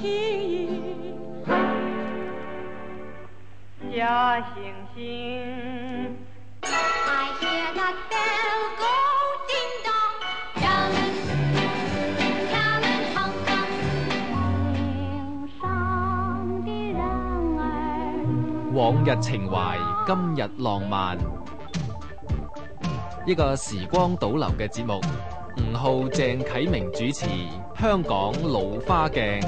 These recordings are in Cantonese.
假惺惺。I hear that bell go ding dong， 敲门敲门敲敲，天上的人兒。 往日情懷，今日浪漫，一個時光倒流嘅節目。吳浩、鄭啟明主持，香港老花鏡。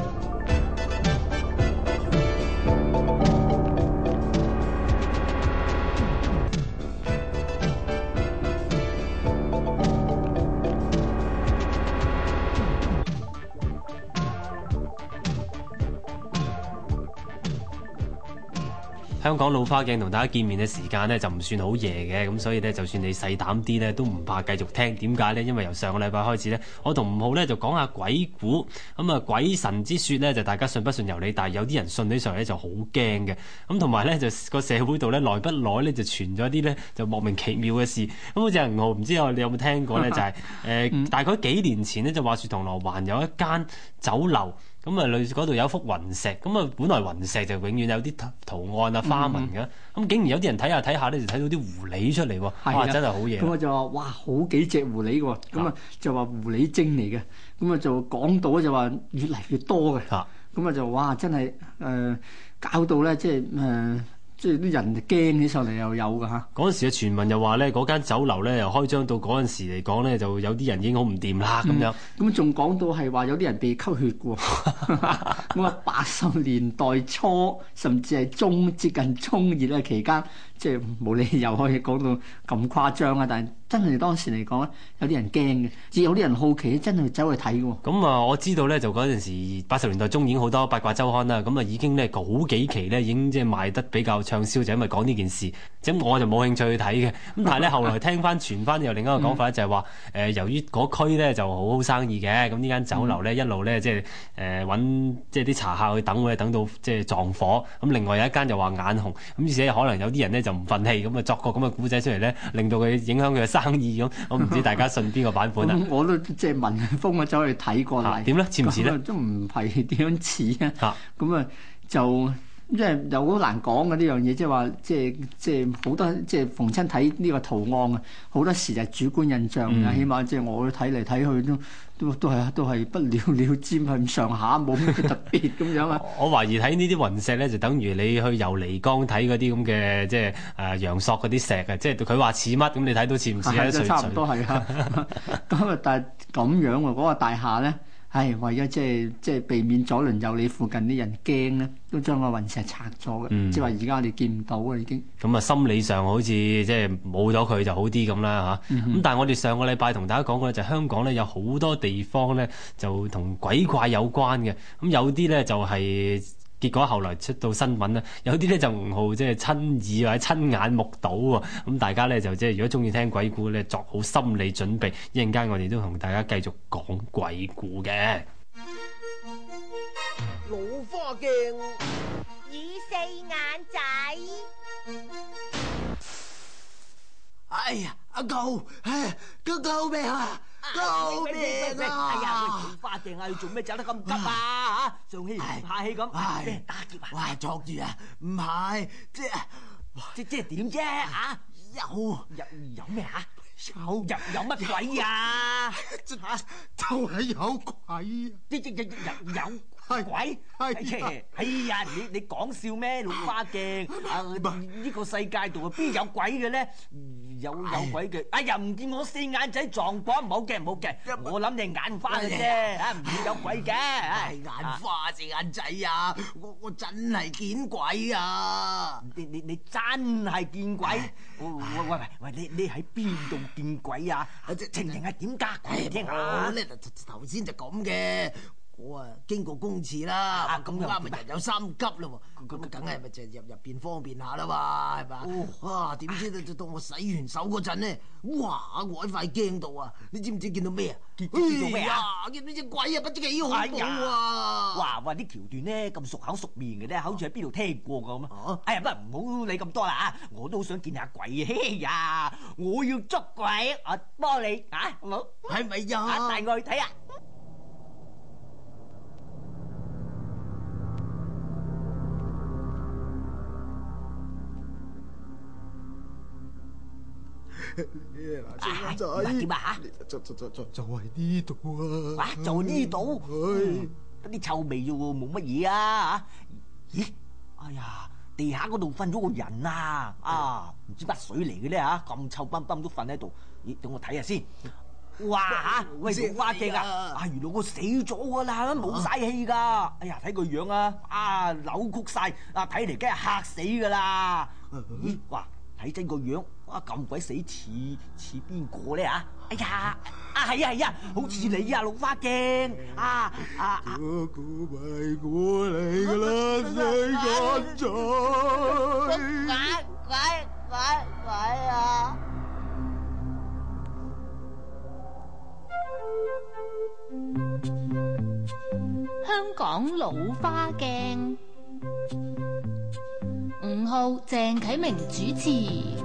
香港老花鏡同大家見面嘅時間呢，就唔算好夜嘅，咁所以呢，就算你細膽啲呢，都唔怕繼續聽。點解呢？因為由上個禮拜開始呢，我同吳浩呢就講下鬼故。咁啊，鬼神之說呢，就大家信不信由你，但係有啲人信起上嚟呢就好驚嘅。咁同埋呢，就個社會度呢，耐不耐呢，就傳咗啲呢，就莫名其妙嘅事。咁好似吳浩唔知你有冇聽過呢？就係大概幾年前呢，就話說銅鑼灣有一間酒樓。咁啊，類似嗰度有一幅雲石，咁啊，本來雲石就永遠有啲圖案啊、花紋嘅，咁竟然有啲人睇下睇下咧，就睇到啲狐狸出嚟喎，哇！真係好嘢。 咁我就話：哇，好幾隻狐狸喎，咁啊就話狐狸精嚟嘅，咁啊就講到就話越嚟越多嘅，咁啊就哇真係搞到咧即係啲人驚起上嚟又有㗎嚇。 嗰陣時嘅傳聞又話咧，嗰間酒樓咧又開張到嗰陣時嚟講咧，就有啲人已經好唔掂啦咁樣。 咁仲講到係話有啲人被吸血喎。咁啊，80年代初甚至係接近中葉嘅期間，即係冇理由可以講到咁誇張啊！但係真係當時嚟講咧，有啲人驚嘅，亦有啲人好奇，真係走去睇嘅。 咁啊，我知道咧，就嗰陣時80年代中已經好多八卦週刊啦，咁啊已經咧好幾期咧已經即係賣得比較暢銷，就因為講呢件事。咁我就冇興趣去睇嘅。咁但係咧後來聽翻傳翻有另一個講法咧，就係話由於嗰區咧就好好生意嘅，咁呢間酒樓咧一路咧即係揾即係啲茶客去等到即係撞火。咁另外有一間就話眼紅，咁而且可能有啲人咧就唔忿氣，咁啊作個咁嘅古仔出嚟咧，令到佢影響佢嘅生意咁。我唔知大家信邊個版本啊？ 我都即係聞風走去睇過嚟。 點咧？似唔似咧？ 都唔係點樣似啊？咁啊就。即係又好難講嘅呢樣嘢，即係話即係好多即係逢親睇呢個圖案啊，好多時就係主觀印象嘅。起碼即係我睇嚟睇去都係不了了之，係咁上下，冇咩特別咁樣啊。 我懷疑睇呢啲雲石咧，就等於你去游漓江睇嗰啲咁嘅即係陽朔嗰啲石啊，即係佢話似乜咁，你睇到似唔似咧？ 差唔多係啊。咁啊，但係咁樣喎，嗰個大廈咧。係為咗即係避免左鄰右里附近啲人驚咧，都將個雲石拆咗嘅。即係話而家我哋見唔到啊，已經。 咁啊，心理上好似即係冇咗佢就好啲咁啦嚇。咁但係我哋上個禮拜同大家講過咧，就香港咧有好多地方咧就同鬼怪有關嘅。咁有啲咧就係。結果後來出到新聞咧，有啲咧就吳浩即係親耳或者親眼目睹喎。咁大家咧就即係如果中意聽鬼故咧，作好心理準備。一陣間我哋都同大家繼續講鬼故嘅。 老花鏡與四眼仔。 哎呀，阿舅，救命啊！救命啊！ 哎呀，老花鏡啊，你做咩走得咁急啊？嚇，上氣唔下氣咁，俾人打劫啊！ 哇，作住啊，唔係， 即係點啫？嚇，有咩嚇？有乜鬼啊？ 就係有鬼啊！ 有鬼？哎呀，你講笑咩？老花鏡呢個世界度啊，邊有鬼嘅咧？有鬼嘅，哎呀，唔見我四眼仔撞波，唔好驚，我諗你眼花嘅啫，唔會有鬼嘅。 眼花四眼仔啊！我真係見鬼啊！ 你真係見鬼？喂，你喺邊度見鬼啊？情形係點㗎？講嚟聽下。 頭先就咁嘅。我經過公廁啦，咁啱咪人有三急咯，咁梗係咪就入邊方便下啦嘛，係嘛？哇！點知到我洗完手嗰陣咧，哇！我喺塊鏡度啊，你知唔知見到咩啊？見到咩啊？見到隻鬼啊，不知幾恐怖啊！ 哇！啲橋段咧咁熟口熟面嘅咧，好似喺邊度聽過咁啊！哎呀，唔好理咁多啦嚇，我都好想見下鬼啊！嘿呀，我要捉鬼，我幫你嚇，好冇？ 係咪呀？ 帶我去睇啊！ 四眼仔點啊？ 就係呢度啊！ 就呢度，得啲臭味啫喎，冇乜嘢啊！咦？哎呀，地下嗰度瞓咗個人啊！唔知乜水嚟嘅咧嚇，咁臭崩崩都瞓喺度。咦？等我睇下先。哇！喂，老花鏡啊！原來我死咗㗎啦，冇晒氣㗎。哎呀，睇個樣啊，扭曲晒，睇嚟梗係嚇死㗎啦。咦？哇！睇真個樣，咁鬼死似邊個咧嚇？哎呀，係啊，好似你啊，老花鏡嗰個咪我嚟㗎啦，四眼仔！ 鬼啊！ 香港老花鏡，5號鄭啟明主持。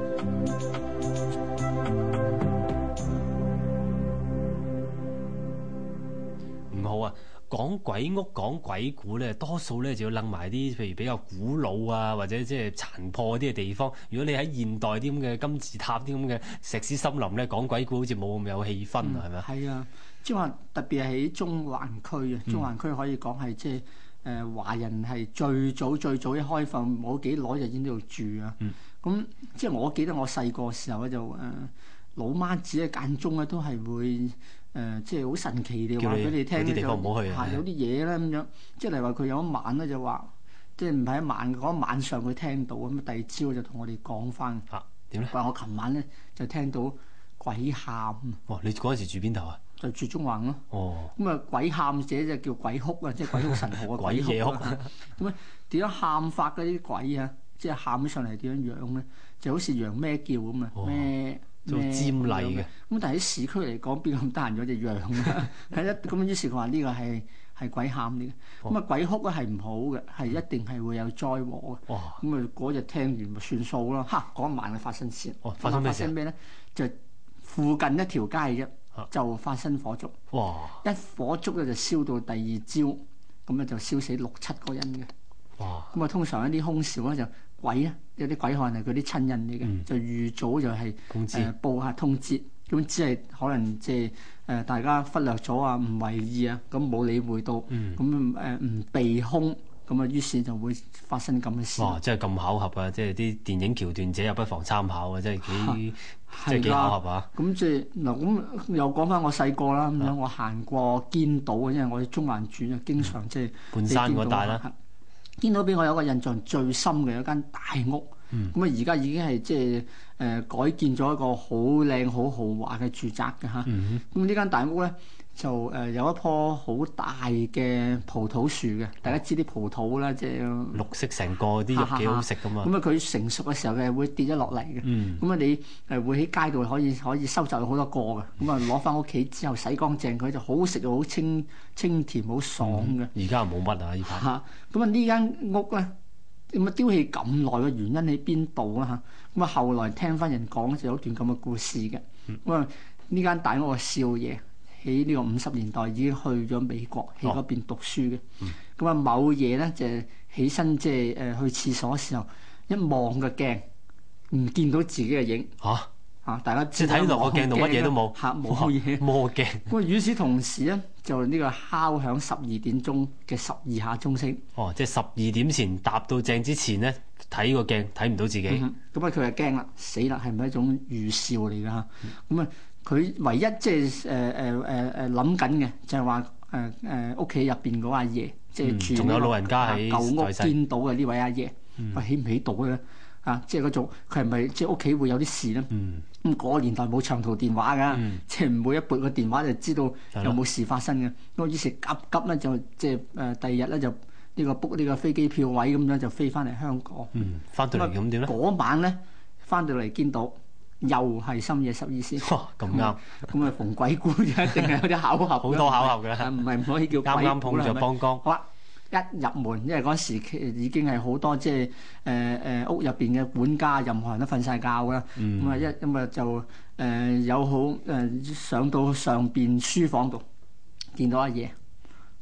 5號啊，講鬼屋講鬼故咧，多數咧就要擸埋啲譬如比較古老啊，或者即係殘破啲嘅地方。如果你喺現代啲咁嘅金字塔啲咁嘅石屎森林咧，講鬼故好似冇咁有氣氛啊，係咪啊？ 係啊，即係話特別係喺中環區啊，中環區可以講係即係華人係最早一開放冇幾耐就已經喺度住啊。咁即係我記得我細個時候咧就老媽子咧間中咧都係會即係好神奇地話俾你聽， 有啲地方唔好去啊， 有啲嘢咧咁樣，即係例如話佢有一晚咧就話，即係唔係一晚嗰晚上佢聽到咁，第二朝就同我哋講翻點咧？ 話我琴晚咧就聽到鬼喊。 哇！你嗰陣時住邊度啊？ 就住中環咯。 哦。 咁啊，鬼喊者就叫鬼哭啊，即係鬼哭神號啊， 鬼夜哭。 咁啊，點樣喊法嗰啲鬼啊？即係喊起上嚟點樣樣咧？就好似羊咩叫咁啊，咩做尖厲嘅。 咁但係喺市區嚟講，邊咁得閒咗隻羊啊？係啦，咁於是佢話呢個係鬼喊嚟嘅。咁啊，鬼哭咧係唔好嘅，係一定係會有災禍嘅。咁啊，嗰日聽完咪算數咯。嗰晚嘅發生事。 發生咩咧？就附近一條街啫。就發生火燭，一火燭咧就燒到第二朝，咁咧就燒死6-7個人嘅。咁啊，通常一啲兇兆咧就鬼啊，有啲鬼可能係佢啲親人嚟嘅，就預早就係報下通知，咁只係可能即係大家忽略咗啊，唔為意啊，咁冇理會到，咁唔避兇。咁啊，於是就會發生咁嘅事。 哇！真係咁巧合啊！即係啲電影橋段者又不妨參考啊！真係幾巧合啊！ 咁即係嗱，咁又講翻我細個啦，咁樣我行過堅道啊，因為我喺中環住啊，經常即係半山嗰帶啦。 堅道俾我有個印象最深嘅一間大屋，咁啊而家已經係即係改建咗一個好靚好豪華嘅住宅嘅嚇。咁呢間大屋咧，就有一棵好大嘅葡萄樹嘅，大家知啲葡萄啦，即係綠色成個，啲肉幾好食噶嘛。 咁啊，佢成熟嘅時候嘅會跌咗落嚟嘅。咁啊，你會喺街度可以收集到好多個嘅。咁啊，攞翻屋企之後洗乾淨佢，就好食又好清甜好爽嘅。 而家冇乜啊！呢排咁啊，呢間屋咧咁啊丟棄咁耐嘅原因喺邊度啦？咁啊，後來聽翻人講就有段咁嘅故事嘅。咁啊，呢間大屋嘅少爺喺呢個50年代已經去咗美國喺嗰邊讀書嘅。咁啊，某夜咧就起身即係去廁所嘅時候，一望個鏡唔見到自己嘅影。大家即係睇落個鏡度乜嘢都冇。 冇嘢。 魔鏡。 咁啊，與此同時咧，就呢個敲響12點鐘嘅12下鐘聲。 即係12點前搭到正之前咧，睇個鏡睇唔到自己。 咁啊，佢就驚啦，死啦，係咪一種預兆嚟㗎嚇？咁啊，佢唯一即係諗緊嘅就係話屋企入邊嗰阿爺，即係住仲有老人家喺舊屋見到嘅呢位阿爺，起唔起到咧？即係嗰種佢係咪即係屋企會有啲事咧？咁嗰個年代冇長途電話㗎，即係唔會一撥個電話就知道有冇事發生嘅。咁於是急咧就即係第二日咧就呢個 book 呢個飛機票位咁樣就飛翻嚟香港。 翻到嚟咁點咧？ 嗰晚咧翻到嚟見到又係深夜12時。 咁啱。 咁啊，逢鬼故就一定係有啲巧合。 好多巧合嘅。 唔可以叫鬼故啦。 啱啱碰著幫光。 好啦，一入門，因為嗰時已經係好多即係屋入邊嘅管家，任何人都瞓晒覺㗎啦。咁啊就有好上到上邊書房度，見到阿爺，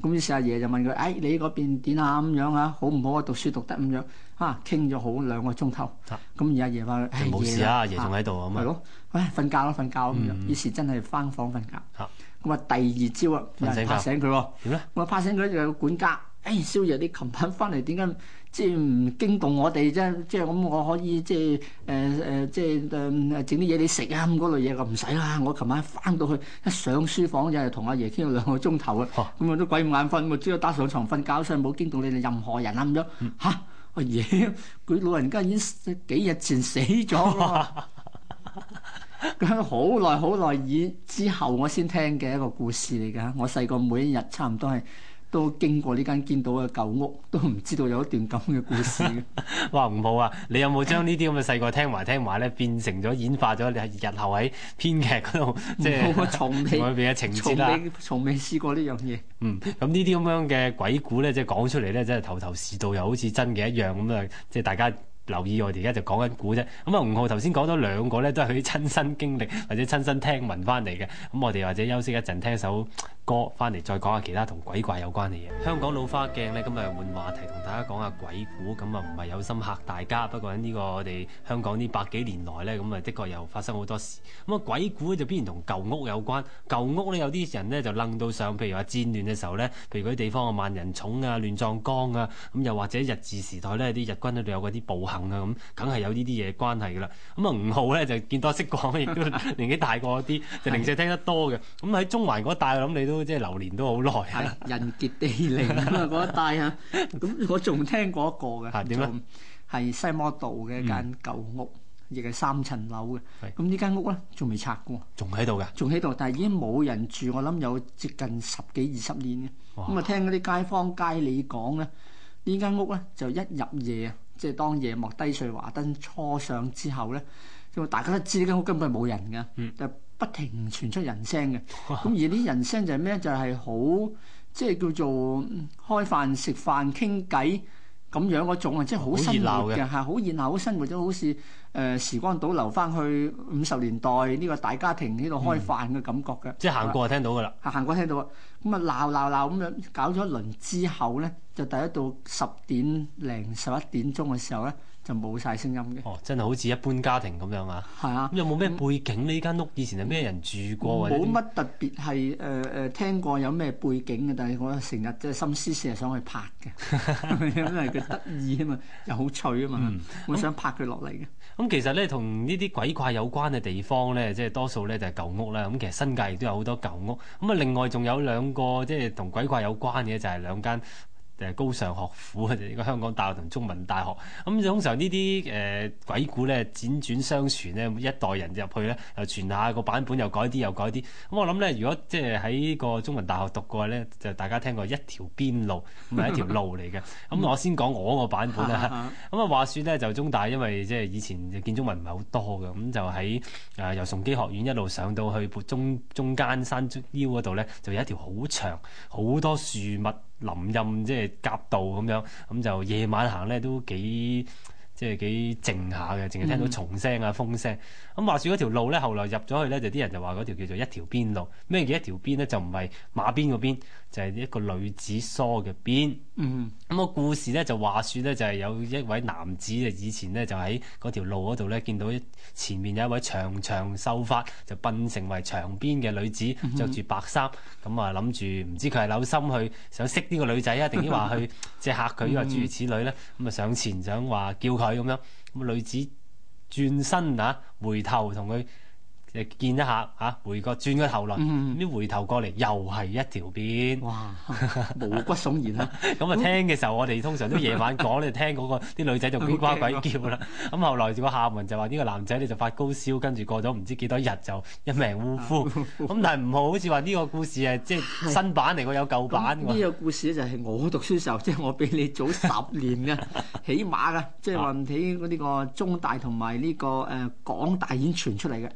咁於是阿爺就問佢：你嗰邊點啊？咁樣啊，好唔好啊？讀書讀得咁樣傾咗好2個鐘頭。咁而阿爺話： 冇事啊，阿爺仲喺度啊嘛。 係咯，瞓覺咯，瞓覺咁樣。於是真係翻房瞓覺。咁第二朝啊，有人拍醒佢喎。點咧？我拍醒佢就有管家。少爺，你琴晚翻嚟點解即係唔驚動我哋啫？即係咁，我可以即係整啲嘢你食啊咁嗰類嘢，我唔使啦。我琴晚翻到去一上書房就係同阿爺傾咗2個鐘頭啊。咁我都鬼唔眼瞓，我只係打上床瞓覺，所以冇驚動你哋任何人啊咁樣。阿爺佢老人家已經幾日前死咗啦。咁好耐之後我先聽嘅一個故事嚟㗎。我細個每一日差唔多係都經過呢間堅道嘅舊屋，都唔知道有一段咁嘅故事。 哇，吳浩啊，你有冇將呢啲咁嘅細個聽埋咧，變成咗演化咗？你日後喺編劇嗰度，即係從未嘅情節啦。 從未試過呢樣嘢。 咁呢啲咁樣嘅鬼故咧，即係講出嚟咧，真係頭頭是道，又好似真嘅一樣咁啊！即係大家留意，我哋而家就講緊故啫。咁啊，吳浩頭先講咗2個咧，都係佢啲親身經歷或者親身聽聞翻嚟嘅。咁我哋或者休息一陣，聽首歌翻嚟，再講下其他同鬼怪有關嘅嘢。香港老花鏡咧，今日換話題同大家講下鬼故。咁啊，唔係有心嚇大家，不過喺呢個我哋香港呢100幾年來咧，咁啊的確又發生好多事。咁啊，鬼故就必然同舊屋有關。舊屋咧，有啲人咧就楞到上，譬如話戰亂嘅時候咧，譬如嗰啲地方啊萬人塚啊、亂葬崗啊，咁又或者日治時代咧，啲日軍喺度有嗰啲暴行啊，咁梗係有呢啲嘢關係噶啦。咁啊，吳浩咧就見多識廣，亦都年紀大過啲，就零舍聽得多嘅。咁喺中環嗰帶，我諗你都即係流連都好耐啊。 人傑地靈啊嗰一帶啊，咁我仲聽過一個嘅， 點咧？ 係西摩道嘅一間舊屋，亦係3層樓嘅。咁呢間屋咧仲未拆過，仲喺度㗎，仲喺度，但係已經冇人住，我諗有接近10幾20年嘅。咁啊，聽嗰啲街坊街里講咧，呢間屋咧就一入夜啊，即係當夜幕低碎華燈初上之後咧，就大家都知呢間屋根本係冇人嘅，就不停傳出人聲嘅。咁而啲人聲就係咩？就係好即係叫做開飯食飯傾偈咁樣嗰種啊，即係好生活嘅，係好熱鬧，好生活咗，好似時光倒流翻去50年代呢個大家庭呢度開飯嘅感覺嘅。 即係行過就聽到㗎啦。 行過聽到啊，咁啊鬧咁樣搞咗一輪之後咧，就第一到10點零11點鐘嘅時候咧，就冇晒聲音嘅。 真係好似一般家庭咁樣啊。係啊。咁有冇咩背景呢間屋以前係咩人住過？ 冇乜特別係聽過有咩背景嘅，但係我成日即係心思思係想去拍嘅，因為佢得意啊嘛，又好趣啊嘛，我想拍佢落嚟嘅。 咁其實咧，同呢啲鬼怪有關嘅地方咧，即係多數咧就係舊屋啦。咁其實新界亦都有好多舊屋。咁啊，另外仲有2個即係同鬼怪有關嘅，就係2間高尚學府啊，就係個香港大學同中文大學。咁通常呢啲鬼故咧，輾轉相傳咧，一代人入去咧，又傳下個版本，又改啲又改啲。咁我諗咧，如果即係喺個中文大學讀過咧，就大家聽過一條邊路，咁係一條路嚟嘅。咁我先講我個版本啦。咁啊話説咧，就中大因為即係以前建築物唔係好多嘅，咁就喺由崇基學院一路上到去中間山腰嗰度咧，就有一條好長好多樹木林蔭即係夾道咁樣，咁就夜晚行咧都幾靜下嘅，淨係聽到蟲聲啊、風聲。咁話説嗰條路咧，後來入咗去咧，就啲人就話嗰條叫做一條邊路。咩叫一條邊咧？就唔係馬邊個邊，就係一個女子梳嘅邊。咁個故事咧就話説咧，就係有一位男子啊，以前咧就喺嗰條路嗰度咧，見到前面有一位長長秀髮就扮成為長邊嘅女子，着住白衫。咁啊諗住唔知佢係有心去想識呢個女仔啊，定係話去即係嚇佢啊，諸如此類咧。咁啊上前想話叫佢咁樣，咁女子轉身回頭同佢見一下回個轉個頭來，啲回頭過嚟又係一條邊，哇， 毛骨悚然啊！ 咁啊聽嘅時候，我哋通常都夜晚講，你聽嗰個啲女仔就鬼呱鬼叫啦。咁後來個下文就話呢個男仔你就發高燒，跟住過咗唔知幾多日就一命嗚呼。咁但係唔好似話呢個故事係即係新版嚟，我有舊版。 呢個故事咧就係我讀書時候，即係我比你早10年嘅，起碼嘅，即係話喺呢個中大同埋呢個港大已經傳出嚟嘅。咁呢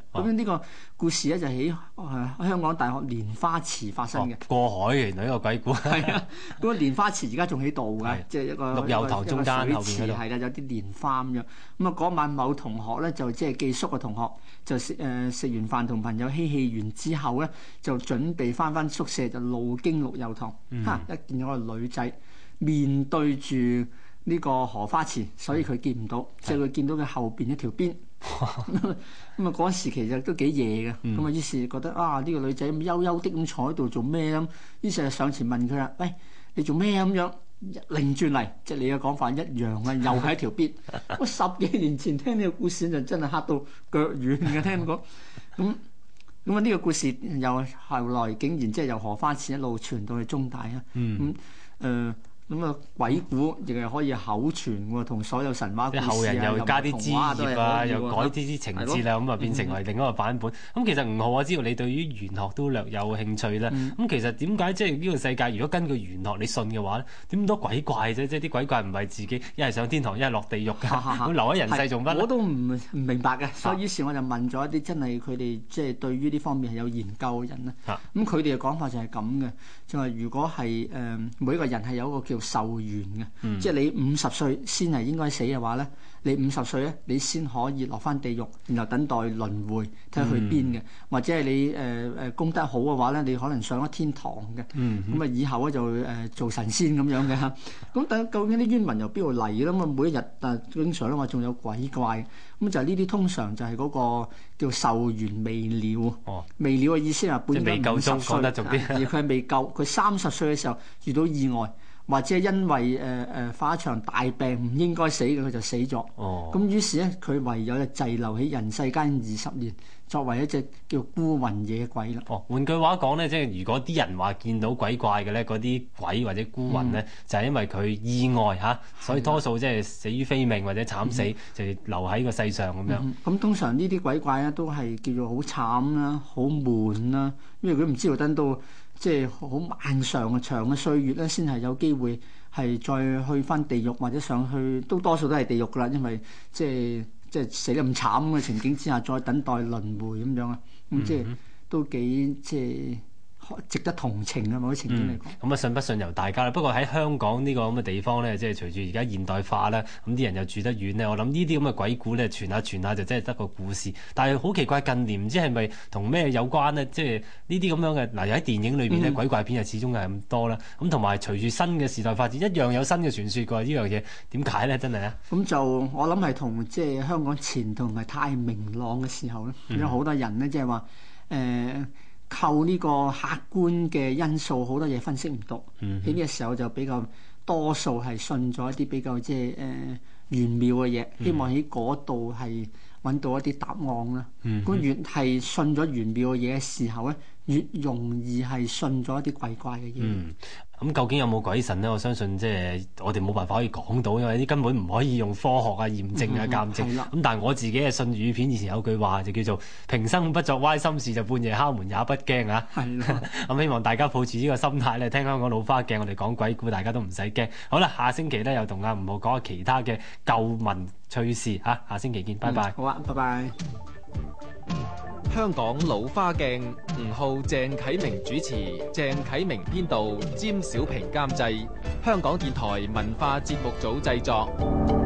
個故事咧就喺香港大學蓮花池發生嘅。 過海原來呢個鬼故係啊，嗰個蓮花池而家仲喺度㗎，即係一個綠油塘中間後邊嗰度係啦，有啲蓮花咁樣。咁啊嗰晚某同學咧就即係寄宿嘅同學，就食完飯同朋友嬉戲完之後咧，就準備翻宿舍，就路經綠油塘，一見到個女仔面對住呢個荷花池，所以佢見唔到，即係佢見到佢後邊一條邊。咁啊嗰時其實都幾夜嘅，咁啊於是覺得呢個女仔咁悠悠的咁坐喺度做咩咁，於是就上前問佢啦：喂，你做咩咁樣？擰轉嚟，即係你嘅講法一樣啊，又係一條邊。我10幾年前聽呢個故事就真係嚇到腳軟嘅，聽講咁呢個故事又後來竟然即係由荷花池一路傳到去中大啊。咁啊鬼故亦係可以口傳喎，同所有神話故事後人又加啲枝葉啊，又改啲情節啦，咁啊變成為另一個版本。咁其實吳浩，我知道你對於玄學都略有興趣啦。咁其實點解即係呢個世界如果根據玄學你信嘅話咧，點多鬼怪啫？即係啲鬼怪唔係自己一係上天堂，一係落地獄㗎，咁留喺人世做乜？ 我都唔明白嘅，所以於是我就問咗一啲真係佢哋即係對於呢方面係有研究嘅人啦。咁佢哋嘅講法就係咁嘅，就係如果係每一個人係有一個叫壽元嘅，即係你50歲先係應該死嘅話咧，你50歲咧，你先可以落翻地獄，然後等待輪迴睇下去邊嘅，或者係你功德好嘅話咧，你可能上咗天堂嘅，咁啊以後咧就做神仙咁樣嘅。咁但究竟啲冤魂由邊度嚟咧？咁啊每一日經常咧話仲有鬼怪，咁就係呢啲通常就係嗰個叫壽元未了。未了嘅意思係本應該50歲，而佢係未夠，佢30歲嘅時候遇到意外。或者因為發一場大病唔應該死嘅，佢就死咗。咁於是咧，佢唯有就滯留喺人世間20年，作為一隻叫孤魂野鬼啦。 換句話講咧，即係如果啲人話見到鬼怪嘅咧，嗰啲鬼或者孤魂咧，就係因為佢意外嚇，所以多數即係死於非命或者慘死，就留喺個世上咁樣。 咁通常呢啲鬼怪咧都係叫做好慘啦、好悶啦，因為佢唔知道等到即係好漫長嘅歲月咧，先係有機會係再去翻地獄或者上去，都多數都係地獄噶啦，因為即係死得咁慘嘅情景之下，再等待輪迴咁樣啊，咁即係都幾即係值得同情啊！某啲情景嚟講， 咁啊信不信由大家啦。不過喺香港呢個咁嘅地方咧，即係隨住而家現代化啦，咁啲人又住得遠咧，我諗呢啲咁嘅鬼故咧傳下就真係得個故事。但係好奇怪，近年唔知係咪同咩有關咧？即係呢啲咁樣嘅嗱，喺電影裏邊咧，鬼怪片就始終係咁多啦。咁同埋隨住新嘅時代發展，一樣有新嘅傳說㗎。呢樣嘢點解咧？真係啊！ 咁就我諗係同即係香港前途唔係太明朗嘅時候咧，有好多人咧即係話靠呢個客觀嘅因素，好多嘢分析唔到。喺呢個時候就比較多數係信咗一啲比較即係玄妙嘅嘢，希望喺嗰度係揾到一啲答案啦。咁越係信咗玄妙嘅嘢嘅時候咧，越容易係信咗一啲鬼怪嘅嘢。 咁究竟有冇鬼神咧？我相信即係我哋冇辦法可以講到，因為啲根本唔可以用科學啊、驗證啊、鑑證。咁但係我自己係信語片，以前有句話就叫做平生不作歪心事，就半夜敲門也不驚啊。咁希望大家抱持呢個心態咧，聽香港老花鏡，我哋講鬼故，大家都唔使驚。好啦，下星期咧又同阿吳浩講下其他嘅舊聞趣事嚇。下星期見，拜拜。 好啊，拜拜。 香港老花鏡，吳浩、鄭啟明主持，鄭啟明編導，詹小平監製，香港電台文化節目組製作。